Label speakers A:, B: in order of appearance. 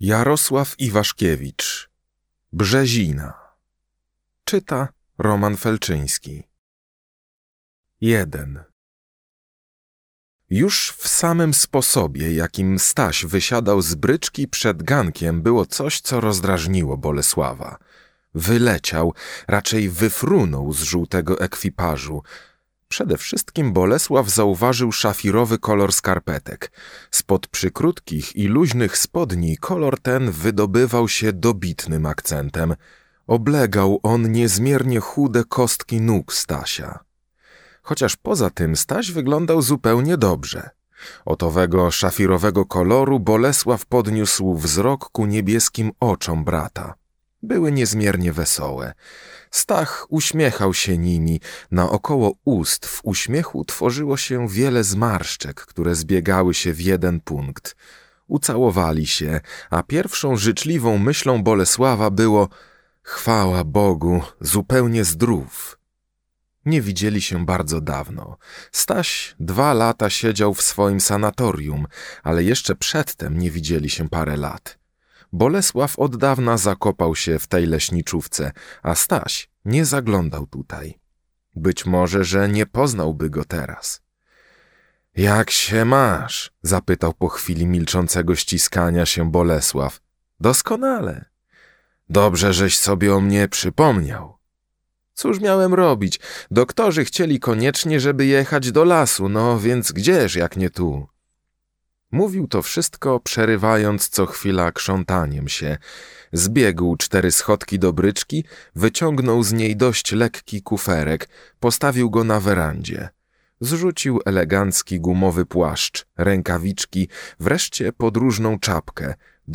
A: Jarosław Iwaszkiewicz. Brzezina. Czyta Roman Felczyński. 1. Już w samym sposobie, jakim Staś wysiadał z bryczki przed gankiem, było coś, co rozdrażniło Bolesława. Wyleciał, raczej wyfrunął z żółtego ekwipażu. Przede wszystkim Bolesław zauważył szafirowy kolor skarpetek. Spod przykrótkich i luźnych spodni kolor ten wydobywał się dobitnym akcentem. Oblegał on niezmiernie chude kostki nóg Stasia. Chociaż poza tym Staś wyglądał zupełnie dobrze. Od owego szafirowego koloru Bolesław podniósł wzrok ku niebieskim oczom brata. Były niezmiernie wesołe. Stach uśmiechał się nimi. Naokoło ust w uśmiechu tworzyło się wiele zmarszczek, które zbiegały się w jeden punkt. Ucałowali się, a pierwszą życzliwą myślą Bolesława było: chwała Bogu, zupełnie zdrów. Nie widzieli się bardzo dawno. Staś 2 lata siedział w swoim sanatorium, ale jeszcze przedtem nie widzieli się parę lat. Bolesław od dawna zakopał się w tej leśniczówce, a Staś nie zaglądał tutaj. Być może, że nie poznałby go teraz. Jak się masz? Zapytał po chwili milczącego ściskania się Bolesław. Doskonale. Dobrze, żeś sobie o mnie przypomniał. Cóż miałem robić? Doktorzy chcieli koniecznie, żeby jechać do lasu, no więc gdzież jak nie tu? Mówił to wszystko, przerywając co chwila krzątaniem się. Zbiegł 4 schodki do bryczki, wyciągnął z niej dość lekki kuferek, postawił go na werandzie. Zrzucił elegancki gumowy płaszcz, rękawiczki, wreszcie podróżną czapkę.